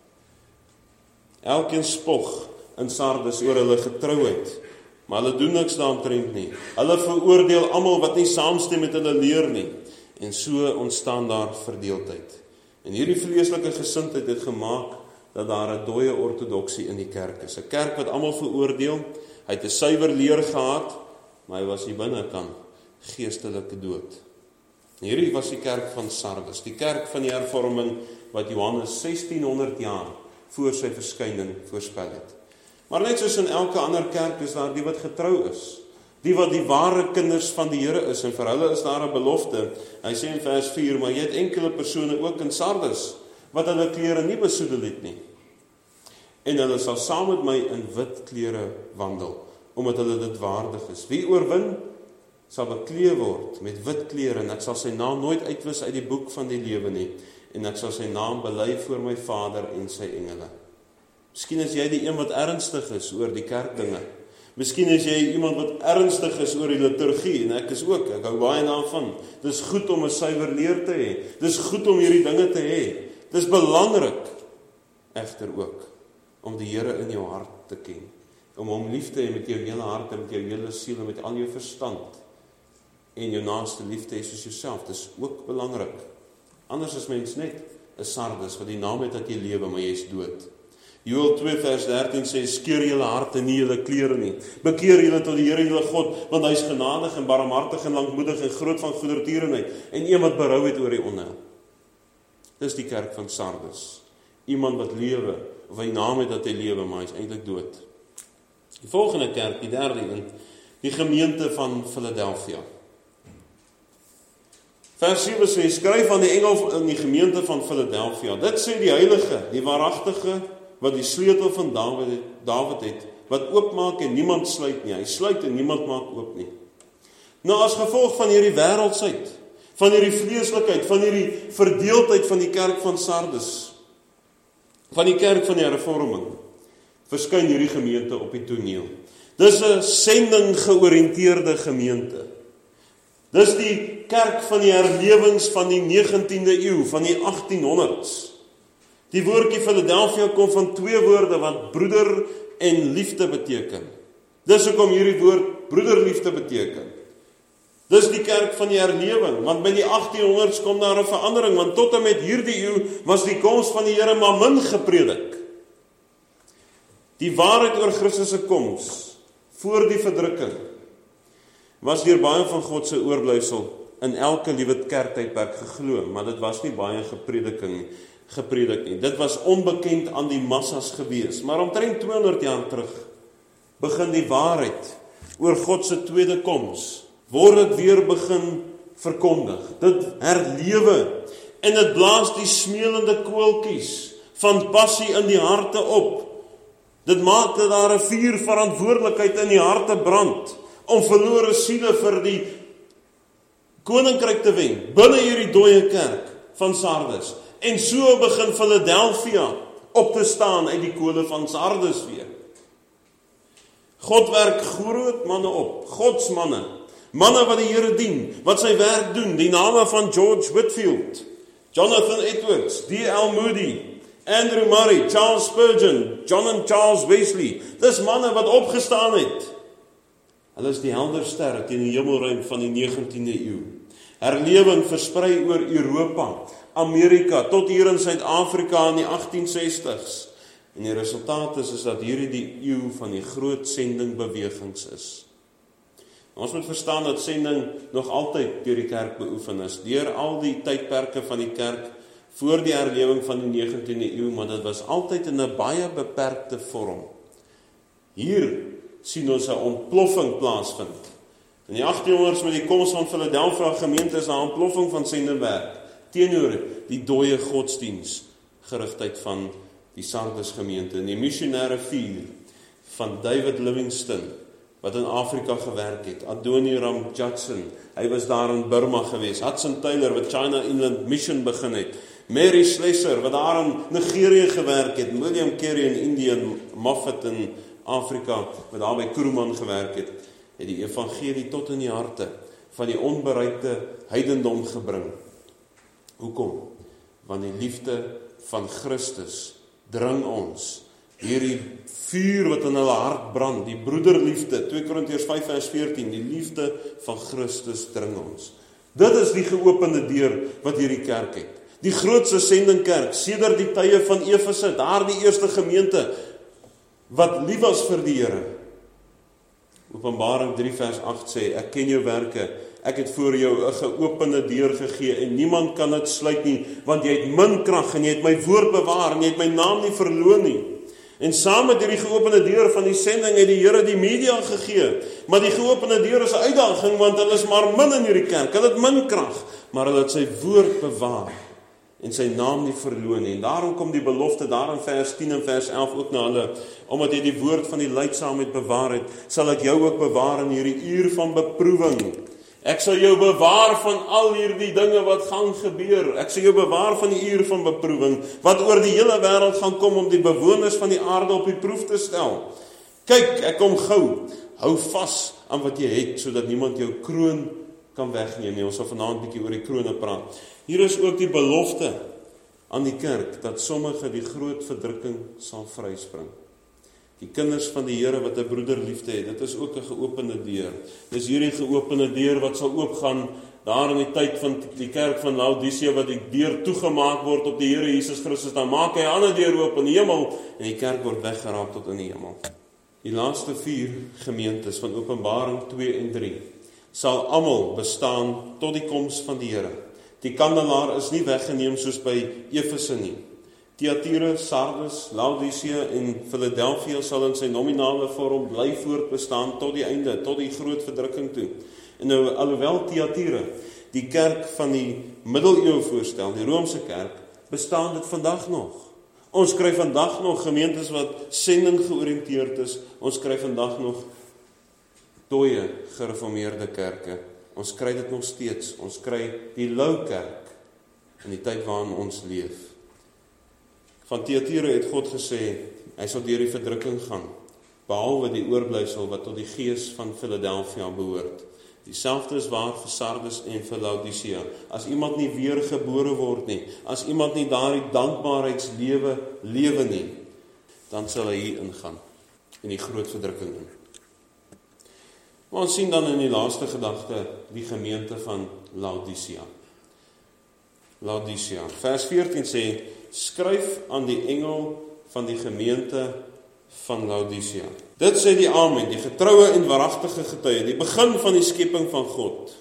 Elkeen spog in Sardes oor hulle getrouheid, maar hulle doen niks daaromtrent nie. Hulle veroordeel almal wat nie saamstem met hulle leer nie. En so ontstaan daar verdeeldheid. En hierdie vleeslike gesindheid het gemaak dat daar 'n dooie ortodoksie in die kerk is. 'n Kerk wat almal veroordeel, hy het 'n suiwer leer gehad, maar hy was hier binnekant geestelike dood. En hierdie was die kerk van Sardes, die kerk van die hervorming wat Johannes sestienhonderd jaar voor sy verskyning voorspel het. Maar net soos in elke ander kerk is daar die wat getrou is, die wat die ware kinders van die Here is, en vir hulle is daar 'n belofte. Hy sê in vers vier, maar jy het enkele persone ook in Sardes, wat hulle klere nie besoedel het nie. En hulle sal saam met my in wit klere wandel, omdat hulle dit waardig is. Wie oorwin, sal bekleed word met wit klere, en ek sal sy naam nooit uitwis uit die boek van die lewe nie, en ek sal sy naam bely voor my Vader en sy engele. Miskien is jy die een wat ernstig is oor die kerkdinge. Miskien is jy iemand wat ernstig is oor die liturgie, en ek is ook, ek hou baie daarvan. Dis goed om 'n suiwer leer te hê. Dis goed om hierdie dinge te hê. Dis belangrik, egter ook, om die Here in jou hart te ken. Om hom lief te hê met jou hele hart en met jou hele siel en met al jou verstand. En jou naaste lief te hê soos jouself. Dis ook belangrik. Anders is mens net 'n Sardes, wat die naam het dat jy lewe, maar jy is dood. Joël twee vers dertien sê, skeur julle harte nie julle klere nie. Bekeer julle tot die Here julle God, want hy is genadig en barmhartig en lankmoedig en groot van goedertierenheid, en een wat berou het oor die onheil. Dis die kerk van Sardes. Iemand wat lewe, of hy naam het dat hy lewe, maar hy is eintlik dood. Die volgende kerk, die derde een, die gemeente van Philadelphia. Vers sewe sê, skryf aan die engel in die gemeente van Philadelphia. Dit sê die heilige, die waaragtige, wat die sleutel van Dawid het, Dawid het, wat oopmaak en niemand sluit nie. Hy sluit en niemand maak oop nie. Nou as gevolg van hierdie wêreldsheid, van hierdie vleeslikheid, van hierdie verdeeldheid van die kerk van Sardes, van die kerk van die hervorming, verskyn hierdie gemeente op die toneel. Dis 'n sending georiënteerde gemeente. Dis die kerk van die herlewings van die negentiende eeu, van die achttienhonderds. Die woordjie Philadelphia kom van twee woorde wat broeder en liefde beteken. Dis hoekom hierdie woord broederliefde beteken. Dis die kerk van die herlewing, want by die achttienhonderds kom daar 'n verandering, want tot en met hierdie eeu was die koms van die Here maar min gepredik. Die waarheid oor Christus se koms, voor die verdrukking, was deur baie van God se oorblyfsel in elke liewe kerktydperk geglo, maar dit was nie baie geprediking gepredik nie. Dit was onbekend aan die massas gewees, maar omtrent tweehonderd jaar terug begin die waarheid oor God se tweede koms, word dit weer begin verkondig. Dit herlewe en dit blaas die smeulende koeltjies van passie in die harte op. Dit maak dat daar 'n vuur verantwoordelikheid in die harte brand om verlore siele vir die koninkryk te wen binne hierdie dooie kerk van Sardes. En so begin Philadelphia op te staan uit die kole van Sardes weer. God werk groot manne op, godsmanne, manne wat die Here dien, wat sy werk doen, die name van George Whitefield, Jonathan Edwards, D L Moody, Andrew Murray, Charles Spurgeon, John and Charles Wesley. Dis manne wat opgestaan het. Hulle is die helder sterre teen die hemelruim van die negentiende eeu. Herlewing versprei oor Europa, Amerika, tot hier in Suid-Afrika in die agtien sestigs. En die resultaat is, is dat hierdie die eeu van die groot sendingbewegings is. Ons moet verstaan dat sending nog altyd deur die kerk beoefen is, deur al die tydperke van die kerk, voor die herlewing van die negentiende eeu, maar dit was altyd in 'n baie beperkte vorm. Hier sien ons 'n ontploffing plaasvind. In die achttienhonderds met die koms van Philadelphia gemeente is daar 'n ontploffing van sendewerk teenoor die dooie godsdiens gerigtheid van die Sardes gemeente. En die missionêre vuur van David Livingstone wat in Afrika gewerk het. Adoniram Judson, hy was daar in Burma gewees. Hudson Taylor, wat China Inland Mission begin het. Mary Slessor, wat daar in Nigerië gewerk het. William Carey in Indië, en Moffat in Afrika, wat daar by Kuruman gewerk het, het die evangelie tot in die harte van die onbereikte heidendom gebring. Hoekom? Want die liefde van Christus dring ons, hierdie vuur wat in hulle hart brand, die broederliefde, twee Korintiërs vyf vers veertien, die liefde van Christus dring ons. Dit is die geopende deur wat hierdie kerk het. Die grootste sendingkerk, sedert die tye van Efese, daar die eerste gemeente, wat lief was vir die Here. Openbaring drie vers agt sê, ek ken jou werke, ek het voor jou 'n geopende deur gegee, en niemand kan dit sluit nie, want jy het min krag, en jy het my woord bewaar, en jy het my naam nie verloon nie. En saam met hierdie geopende deur van die sending het die Here die media gegee. Maar die geopende deur is 'n uitdaging, want hulle is maar min in hierdie kerk. Hulle het min krag, maar hulle het sy woord bewaar en sy naam nie verloon nie. En daarom kom die belofte daar in vers tien en vers elf ook na hulle. Omdat jy die woord van die lydsaamheid bewaar het, sal ek jou ook bewaar in hierdie uur van beproewing. Ek sal jou bewaar van al hierdie dinge wat gaan gebeur. Ek sal jou bewaar van die uur van beproewing, wat oor die hele wêreld gaan kom om die bewoners van die aarde op die proef te stel. Kyk, ek kom gou. Hou vas aan wat jy het, sodat niemand jou kroon kan wegneem nie. Ons sal vanaand 'n bietjie oor die krone praat. Hier is ook die belofte aan die kerk, dat sommige die groot verdrukking sal vryspring. Die kinders van die Here wat 'n broederliefde het, dit is ook 'n geopende deur. Dis hierdie geopende deur wat sal oopgaan daar in die tyd van die kerk van Laodicea, wat die deur toegemaak word op die Here Jesus Christus. Dan maak hy 'n ander deur oop in die hemel en die kerk word weggeraap tot in die hemel. Die laaste vier gemeentes van Openbaring twee en drie sal almal bestaan tot die koms van die Here. Die kandelaar is nie weggeneem soos by Efese nie. Thyatira, Sardes, Laodicea en Philadelphia sal in sy nominale vorm bly voortbestaan tot die einde, tot die groot verdrukking toe. En nou, alhoewel Thyatira die kerk van die middeleeu voorstel, die Romeinse kerk, bestaan dit vandag nog. Ons kry vandag nog gemeentes wat sending georiënteerd is. Ons kry vandag nog dooie gereformeerde kerke. Ons kry dit nog steeds. Ons kry die lou kerk in die tyd waarin ons leef. Van Thyatira het God gesê, hy sal deur die verdrukking gaan, behalwe die oorblyfsel wat tot die gees van Philadelphia behoort. Dieselfde is waar vir Sardes en vir Laodicea. As iemand nie weer gebore word nie, as iemand nie daardie dankbaarheidslewe lewe nie, dan sal hy hier ingaan, in die groot verdrukking in. Maar ons sien dan in die laaste gedagte die gemeente van Laodicea. Laodicea. Vers veertien sê, skryf aan die engel van die gemeente van Laodicea. Dit sê die Amen, die getroue en waaragtige getuie, die begin van die skepping van God.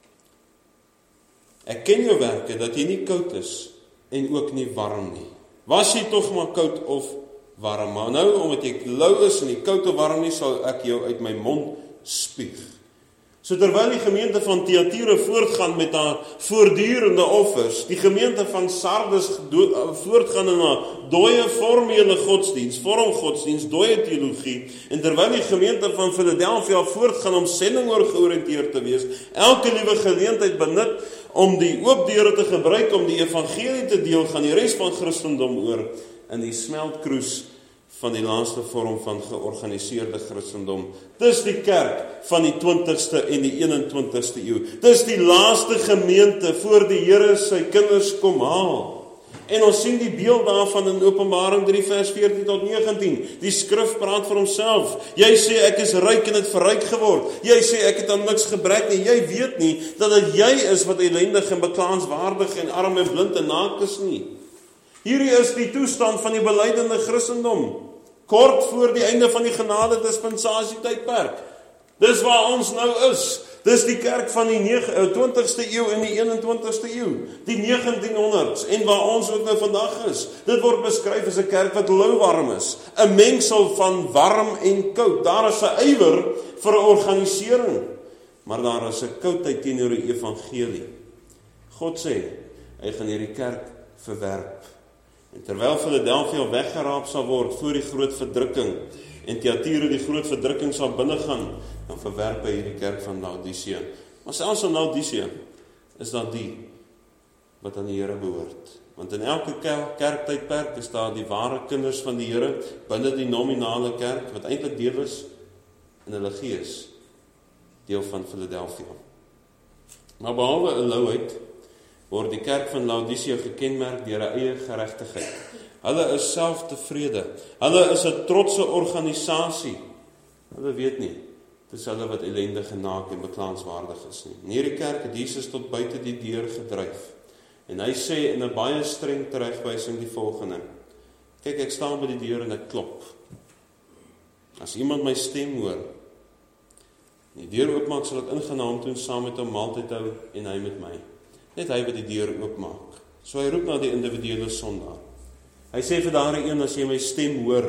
Ek ken jou werke, dat jy nie koud is en ook nie warm nie. Was jy tog maar koud of warm? Maar nou, omdat jy lou is en nie koud of warm nie, sal ek jou uit my mond spieg. So terwyl die gemeente van Thyatira voortgaan met haar voortdurende offers, die gemeente van Sardes voortgaan in haar dooie formele godsdiens, vormgodsdiens, dooie teologie, en terwyl die gemeente van Philadelphia voortgaan om sending oorgeoriënteerd te wees, elke liewe geleentheid benut om die oop deure te gebruik om die evangelie te deel, gaan die res van Christendom oor in die smeltkroes van die laaste vorm van georganiseerde Christendom. Dis die kerk van die twintigste en die eenentwintigste eeu. Dis die laaste gemeente voor die Here sy kinders kom haal. En ons sien die beeld daarvan in Openbaring drie vers veertien tot negentien. Die skrif praat vir homself. Jy sê ek is ryk en het verryk geword. Jy sê ek het aan niks gebrek nie. Jy weet nie dat dit jy is wat ellendig en beklaanswaardig en arm en blind en naak is nie. Hierdie is die toestand van die belydende Christendom. Kort voor die einde van die genade dispensasie tydperk. Dis waar ons nou is. Dis die kerk van die twintigste eeu en die eenentwintigste eeu. Die negentienhonderd's en waar ons ook nou vandag is. Dit word beskryf as 'n kerk wat lauwarm is. 'n Mengsel van warm en koud. Daar is 'n ywer vir 'n organisering. Maar daar is 'n koudheid teenoor die evangelie. God sê, hy gaan hierdie kerk verwerp. En terwyl Philadelphia weggeraap sal word voor die groot verdrukking en Thyatira die groot verdrukking sal binnegaan, dan verwerp hy hierdie kerk van Laodicea. Maar selfs in Laodicea is daar die wat aan die Here behoort. Want in elke kerktydperk is daar die ware kinders van die Here binne die nominale kerk, wat eintlik deel is in hulle gees, deel van Philadelphia. Maar behalwe 'n louheid, word die kerk van Laodicea gekenmerk deur 'n eie geregtigheid. Hulle is selftevrede. Hulle is 'n trotse organisasie. Hulle weet nie, dis hulle wat ellendig en naak en beklaanswaardig is nie. In hierdie kerk het Jesus tot buite die deur gedryf. En hy sê in 'n baie streng teregwysing die volgende: kyk, ek staan by die deur en ek klop. As iemand my stem hoor, die deur oopmaak, sal ek ingaan na hom toe en saam met hom maaltyd hou en hy met my. Net hy wat die deur oopmaak. So hy roep na die individuele sondaar. Hy sê vir daardie een, as jy my stem hoor,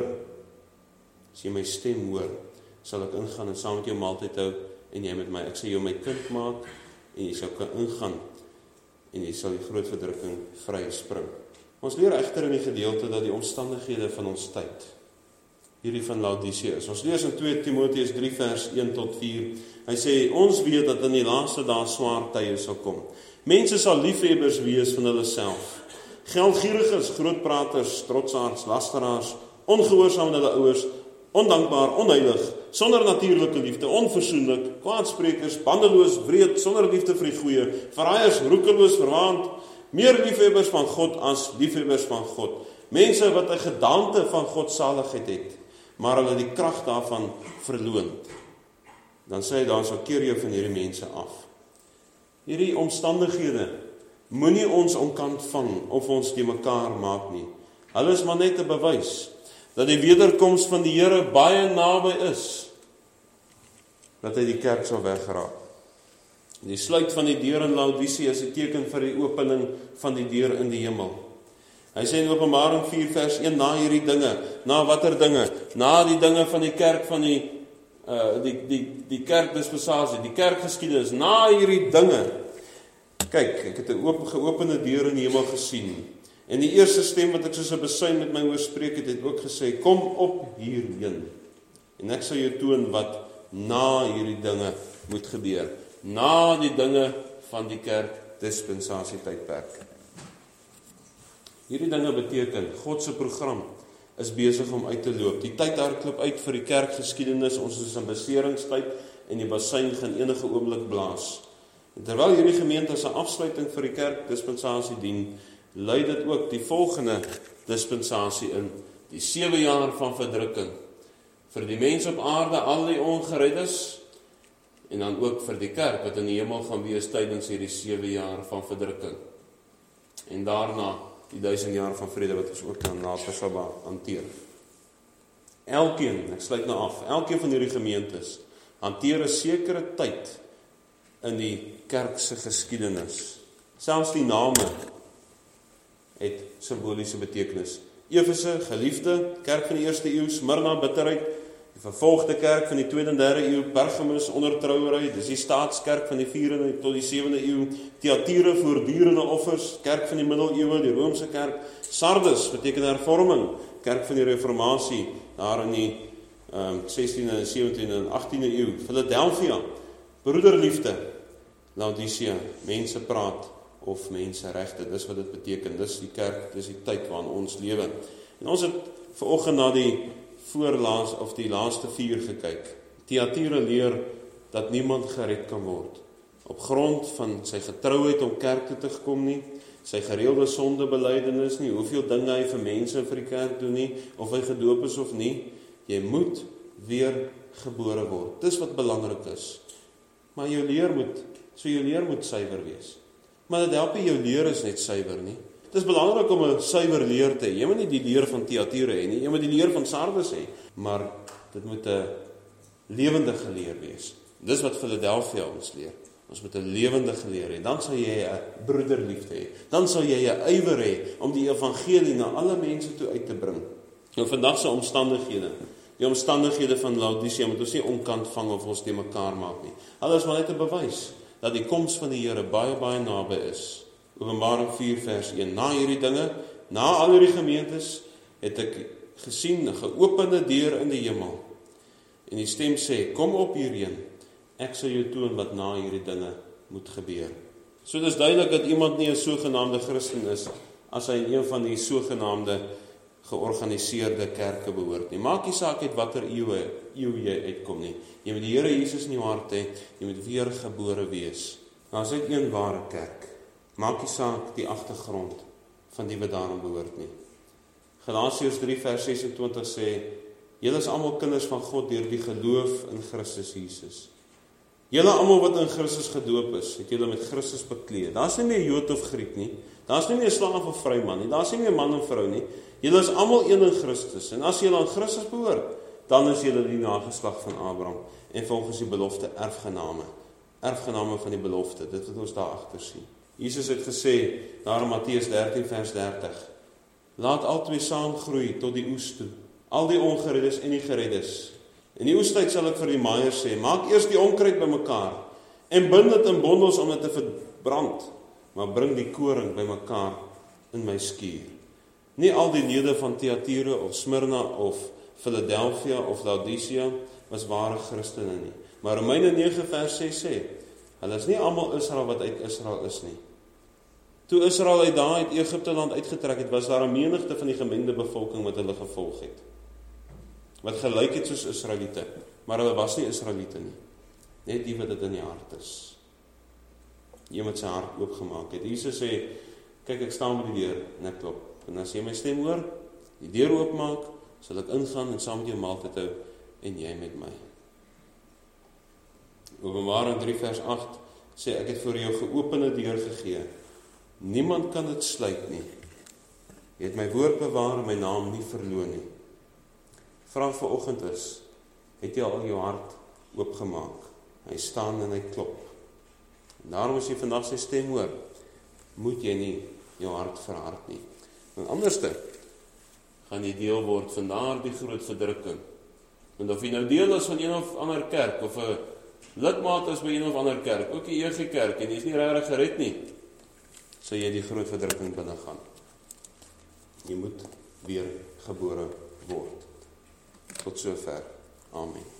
as jy my stem hoor, sal ek ingaan en saam met jou maaltyd hou en jy met my. Ek sal jou my kind maak en jy sal kan ingaan en jy sal die groot verdrukking vry spring. Ons leer egter in die gedeelte dat die omstandighede van ons tyd hierdie van Laodicea is. Ons lees in twee Timoteus drie vers een tot vier. Hy sê, ons weet dat in die laaste dae swaar tye sal kom. Mense sal liefhebbers wees van hulle self. Geldgieriges, grootpraters, trotsaards, lasteraars, ongehoorsaam aan hulle ouers, ondankbaar, onheilig, sonder natuurlike liefde, onversoenlik, kwaadsprekers, bandeloos, wreed, sonder liefde vir die goeie, verraaiers, roekeloos, verwaand, meer liefhebbers van God as liefhebbers van God. Mense wat 'n gedaante van godsaligheid het, maar hulle die krag daarvan verloon. Dan sê hy, dan sal keer jou van hierdie mense af. Hierdie omstandighede moenie ons omkant vang of ons die mekaar maak nie. Hulle is maar net 'n bewys dat die wederkoms van die Here baie naby is, dat hy die kerk sal wegraak. Die sluit van die deur in Laodicea is 'n teken vir die opening van die deur in die hemel. Hy sê in Openbaring vier vers een, na hierdie dinge, na watter dinge? Na die dinge van die kerk van die uh, die die die kerkdispensasie, die kerkgeskiedenis, na hierdie dinge. Kyk, ek het 'n oop geopende deur in die hemel gesien. En die eerste stem wat ek soos 'n besuin met my oorspreek het, het ook gesê, kom op hierheen. En ek sal jou toon wat na hierdie dinge moet gebeur. Na die dinge van die kerkdispensasie tydperk. Hierdie dinge beteken, God se program is besig om uit te loop. Die tyd hardloop uit vir die kerkgeskiedenis, ons is in beseringstyd en die basuin gaan enige oomblik blaas. En terwyl hierdie gemeente as 'n afsluiting vir die kerkdispensasie dien, lei dit ook die volgende dispensasie in, die sewe jaar van verdrukking, vir die mens op aarde, al die ongereddes, en dan ook vir die kerk, wat in die hemel gaan wees tydens hierdie sewe jaar van verdrukking. En daarna, die duisend jaar van vrede, wat ons ook dan later sal hanteer. Elkeen, ek sluit nou af, elkeen van hierdie gemeentes, hanteer 'n sekere tyd in die kerkse geskiedenis. Selfs die name het simboliese betekenis. Efese, geliefde, kerk van die eerste eeu, Smyrna, bitterheid, die vervolgde kerk van die tweede en derde eeu, Pergamus, ondertrouwerheid, dis die staatskerk van die vierde tot die sewende eeu, Thyatira, voortdurende offers, kerk van die middeleeue, die Romeinse kerk, Sardes, beteken hervorming, kerk van die reformatie, daar in die um, sestiende, sewentiende en agtiende eeu, Philadelphia, broederliefde, Laodicea, mense praat, of menseregte, dis wat dit beteken, dis die kerk, dis die tyd waarin ons lewe. En ons het vanoggend na die voorlaas, of die laaste vier gekyk. Thyatira leer dat niemand gered kan word, op grond van sy getrouheid om kerk toe te gekom nie, sy gereelde sondebelydenis nie, hoeveel dinge hy vir mense vir die kerk doen nie, of hy gedoop is of nie, jy moet weer gebore word, dis wat belangrik is. Maar jou leer moet, so jou leer moet suiwer wees. Maar dit help nie jou leer is net suiwer nie. Dit is belangrik om 'n suiwer leer te hê. Jy moet nie die leer van Thyatira hê nie, jy moet die leer van Sardes hê, maar dit moet 'n lewendige leer wees. Dis wat Philadelphia ons leer. Ons moet 'n lewendige leer hê. Dan sal jy 'n broederliefde hê. Dan sal jy 'n ywer hê om die evangelie na alle mense toe uit te bring. Nou vandag se omstandighede, die omstandighede van Laodicea moet ons nie onkant vang of ons te mekaar maak nie. Hulle is maar net 'n bewys dat die koms van die Here baie, baie naby is. Openbaring vier vers een. Na hierdie dinge, na al hierdie gemeentes, het ek gesien 'n geopende deur in die hemel. En die stem sê, kom op hierheen, ek sal jou toon wat na hierdie dinge moet gebeur. So dis duidelik dat iemand nie 'n sogenaamde Christen is, as hy in een van die sogenaamde georganiseerde kerke behoort nie. Maak nie saak uit watter eeu, eeu jy uitkom nie. Jy moet die Here Jesus in jou hart hê, jy moet weergebore wees. Daar is net een ware kerk. Maak nie saak die agtergrond van die wat daarin behoort nie. Galasiërs drie vers ses en twintig sê, julle is almal kinders van God deur die geloof in Christus Jesus. Julle almal wat in Christus gedoop is, het julle met Christus bekleed. Daar's nie meer Jood of Griek nie. Daar's nie meer slaaf of vryman nie. Daar's nie meer man en vrou nie. Julle is almal een in Christus. En as julle aan Christus behoort, dan is julle die nageslag van Abraham en volgens die belofte erfgename. Erfgename van die belofte. Dit wat ons daar agter sien. Jesus het gesê, daar in Matteus dertien vers dertig, laat albei saam groei tot die oes toe. Al die ongereddes en die gereddes. In die oestyd sal ek vir die maaiers sê, maak eers die onkruid bymekaar en bind dit in bondels om dit te verbrand, maar bring die koring bymekaar in my skuur. Nie al die lede van Thyatira of Smyrna of Philadelphia of Laodicea was ware Christene nie. Maar Romeine nege vers ses sê, hulle is nie almal Israel wat uit Israel is nie. Toe Israel uit daar uit Egipte land uitgetrek het, was daar 'n menigte van die gemengde bevolking wat hulle gevolg het. Wat gelyk het soos Israeliete, maar hulle was nie Israeliete nie. Net die wat dit in die hart is. Jy moet sy hart oopgemaak het. Jesus sê, kyk ek staan by die deur en ek klop. En as jy my stem hoor, die deur oopmaak, sal ek ingaan en saam met jou maaltyd hou en jy met my. Openbaring drie vers agt sê, ek het vir jou geopende deur gegee. Niemand kan dit sluit nie. Jy het my woord bewaar en my naam nie verloon nie. Vraag vanoggend is, het jy al jou hart oopgemaak? Hy staan en hy klop. En daarom as jy vandag sy stem hoor, moet jy nie jou hart verhard nie. En anderste, gaan jy deel word van daardie groot verdrukking. En of jy nou deel is van een of ander kerk, of 'n lidmaat is by een of ander kerk, ook die E G Kerk, en jy is nie regtig gered nie, sal jy die groot verdrukking binne gaan. Jy moet weer gebore word. Tot sover. Amen.